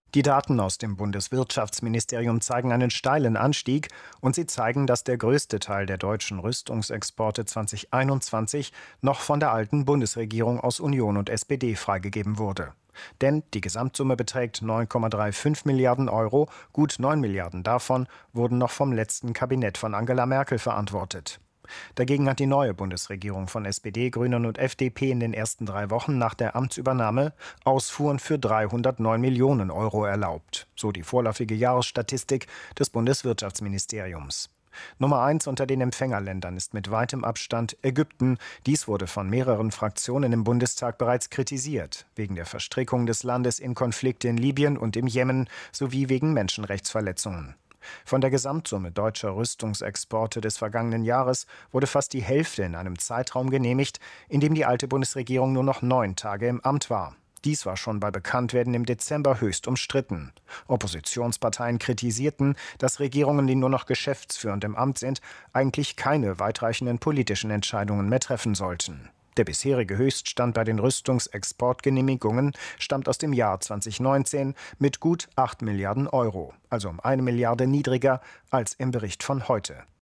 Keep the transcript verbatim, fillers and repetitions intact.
Die Daten aus dem Bundeswirtschaftsministerium zeigen einen steilen Anstieg und sie zeigen, dass der größte Teil der deutschen Rüstungsexporte zweitausendeinundzwanzig noch von der alten Bundesregierung aus Union und S P D freigegeben wurde. Denn die Gesamtsumme beträgt neun Komma fünfunddreißig Milliarden Euro, gut neun Milliarden davon wurden noch vom letzten Kabinett von Angela Merkel verantwortet. Dagegen hat die neue Bundesregierung von S P D, Grünen und F D P in den ersten drei Wochen nach der Amtsübernahme Ausfuhren für dreihundertneun Millionen Euro erlaubt, so die vorläufige Jahresstatistik des Bundeswirtschaftsministeriums. Nummer eins unter den Empfängerländern ist mit weitem Abstand Ägypten. Dies wurde von mehreren Fraktionen im Bundestag bereits kritisiert, wegen der Verstrickung des Landes in Konflikte in Libyen und im Jemen sowie wegen Menschenrechtsverletzungen. Von der Gesamtsumme deutscher Rüstungsexporte des vergangenen Jahres wurde fast die Hälfte in einem Zeitraum genehmigt, in dem die alte Bundesregierung nur noch neun Tage im Amt war. Dies war schon bei Bekanntwerden im Dezember höchst umstritten. Oppositionsparteien kritisierten, dass Regierungen, die nur noch geschäftsführend im Amt sind, eigentlich keine weitreichenden politischen Entscheidungen mehr treffen sollten. Der bisherige Höchststand bei den Rüstungsexportgenehmigungen stammt aus dem Jahr zweitausendneunzehn mit gut acht Milliarden Euro, also um eine Milliarde niedriger als im Bericht von heute.